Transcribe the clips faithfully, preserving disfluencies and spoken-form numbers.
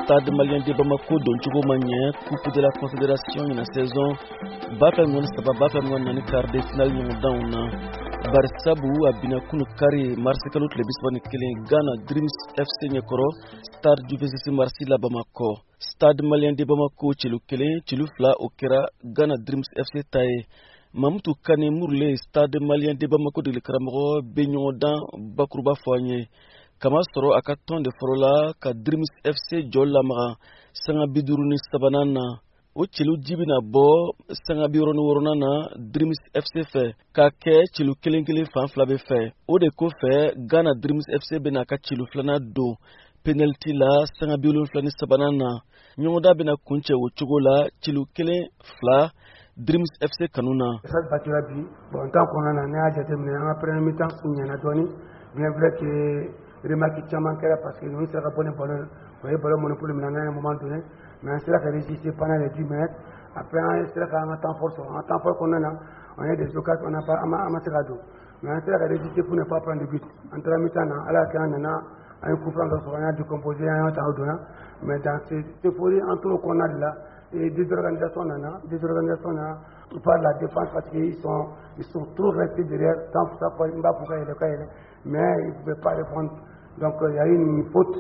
Stade malien de Bamako don Chugo Magné, coupe de la Confédération une saison, Bafamon Saba Bafamon Nani quart de finale Yondauna, Barsabu Abinakunu Kari, Marsekalut Lebisbani Killing, Ghana Dreams F C Nyakoro, Stade du V C C Marsila Bamako, Stade malien de Bamako, Chilukele, Chilufla Okera, Ghana Dreams F C Tae, Mamoutou Kane Mourle, Stade malien de Bamako de l'Ekramoro, Benyodan, Bakruba Foigné. Kama soro akaton de forola ka Dreams F C Jolla Mara sanga biduruni sabanana o chilu jibina bo sanga bironi woronana Dreams F C fe ka ke chilu kelenkele fan flabe fe o de ko fe Ghana Dreams F C bena ka chilu flana do penalty la sanga bilon flani sabanana nyoda bena kunche o chugola chilu kelen fla Dreams F C kanuna ça batira bi bon tant qu'on en a à déterminer en premier mi-temps nyana doni bien vrai que remarque chaman kera parce que nous sera bonne ballon voyez ballon monopole mais à un moment donné mais on sera résister pendant les dix minutes après on sera en temps fort en temps fort qu'on a on a des occasions on n'a pas amassé cadeau mais on sera résister pour ne pas prendre de but entre mi-temps à la quand on a un coup franc on a décomposé un temps donné mais dans cette euphorie entre qu'on a là et des organisations là des organisations là par la défense parce qu'ils sont ils sont trop restés derrière tant ça pour pas pour le cas mais ils ne pouvaient pas répondre. Donc il y a eu une faute,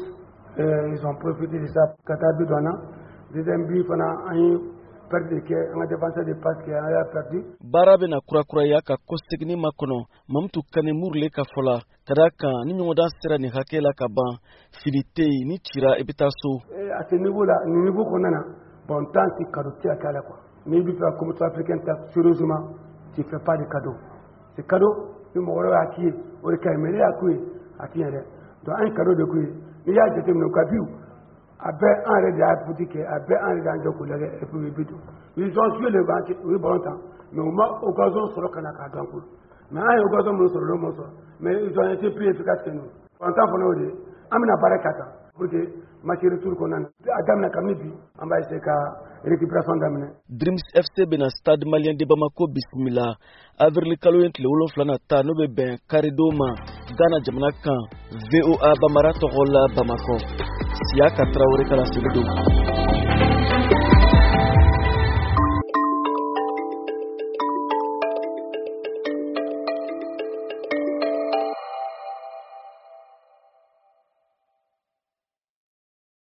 et ils ont profité de ça. Katabi Douana, deuxième but, on a perdu, on a dépensé des passes qui a perdu. Barabena Kurakuraya ka kostegni makono, mamtu kane murle ka fola, kadaka ni nyoda sera ni hakela ka ban, filité ni tira ebitaso. À ce niveau-là, le niveau qu'on a, bon temps c'est cadeau, tu as qu'à la quoi. Mais du coup, comme tu africain, sérieusement, tu ne fais pas de cadeau. C'est cadeau. Il m'a dit à qui est, au cas où il est à qui est, à qui est. Donc un cadeau de qui il y a des termes de cadeau. Après un raid à boutique, après un raid à collègue et puis le bidou. Ils ont joué le banc, oui bon temps. Mais au moins occasion sur le canal à Dankour. Mais un occasion sur le mot. Mais ils ont été plus efficaces que nous. En tant que nous, amena barakata pour que ma chérie tour qu'on a. Adam na kamidi, on va essayer qu'à récupération d'amener. Dreams F C bena stade malien de Bamako bismillah. Averli kaloyent le wolo flana ta no be ben karidoma Ghana jamana kan V O A Bamara Togola Bamako Siaka Traoré kala sebedo